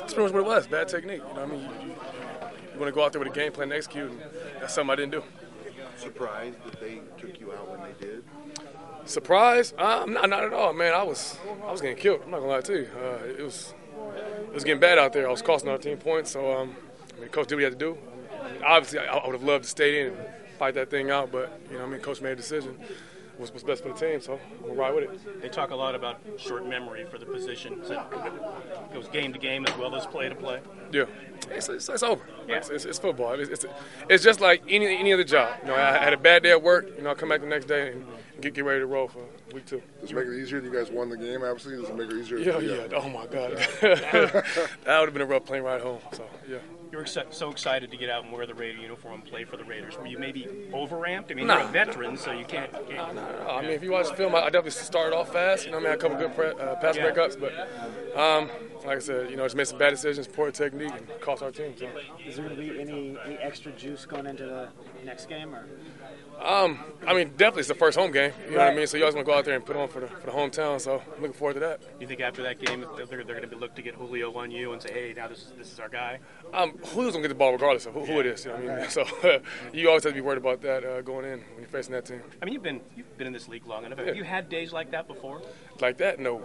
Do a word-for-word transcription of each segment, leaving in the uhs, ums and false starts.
That's pretty much what it was. Bad technique. You know what I mean? You, you, you want to go out there with a game plan and execute, and that's something I didn't do. Surprised that they took you out when they did? Surprised? Uh, not, not at all, man. I was I was getting killed. I'm not gonna lie to you. Uh, it was it was getting bad out there. I was costing our team points. So um, I mean, coach did what he had to do. I mean, obviously, I, I would have loved to stay in and fight that thing out, but you know, I mean, coach made a decision. What's, what's best for the team, so we'll ride with it. They talk a lot about short memory for the position. So it goes game to game as well as play to play. Yeah, it's, it's, it's over. Yeah. It's, it's, it's football. It's, it's it's just like any any other job. You know, I had a bad day at work. You know, I come back the next day and get get ready to roll for week two. Does it make it easier? You guys won the game, obviously. Does it make it easier? Yeah, yeah. Oh my God, that would have been a rough plane ride home. So yeah. You were so excited to get out and wear the Raider uniform and play for the Raiders. Were you maybe over-ramped? I mean, nah. you're a veteran, so you can't. You can't no, no, no. I mean, if you watch the film, I definitely started off fast. You know, I mean, I had a couple good pre- uh, pass yeah. breakups, but um, like I said, you know, just made some bad decisions, poor technique, and cost our team. So. Is there going to be any, any extra juice going into the next game, or? Um, I mean, definitely it's the first home game. You know right. what I mean? So you always want to go out there and put on for the for the hometown. So I'm looking forward to that. You think after that game they're, they're going to look to get Julio on you and say, hey, now this is this is our guy? Um, Julio's going to get the ball regardless of who, who it is. You know what I mean? So uh, you always have to be worried about that uh, going in when you're facing that team. I mean, you've been you've been in this league long enough. Have yeah. you had days like that before? Like that? No.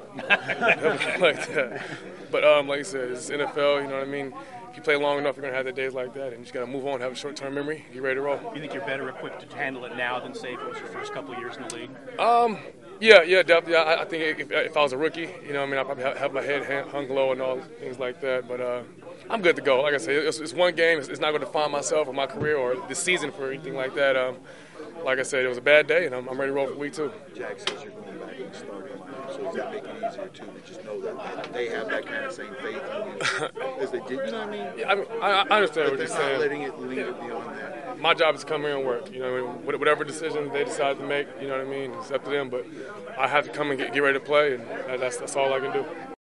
Never like that. But um, like I said, it's N F L. You know what I mean? If you play long enough, you're going to have the days like that, and you just got to move on, have a short-term memory, get ready to roll. You think you're better equipped to handle it now than, say, if it was your first couple of years in the league? Um, yeah, yeah, definitely. I, I think if, if I was a rookie, you know, I mean, I probably have my head hung low and all things like that. But uh, I'm good to go. Like I said, it's, it's one game. It's, it's not going to define myself or my career or the season for anything like that. Um, like I said, it was a bad day, and I'm, I'm ready to roll for week two. Jack says you're going back and starting line, so does that make it easier too to just know that they have that kind of same faith in you as they did? You know what I mean? Yeah, I, mean, I, I understand what you're not saying. Letting it linger beyond that. My job is to come here and work. You know, whatever decision they decide to make, you know what I mean. It's up to them, but I have to come and get, get ready to play, and that's that's all I can do.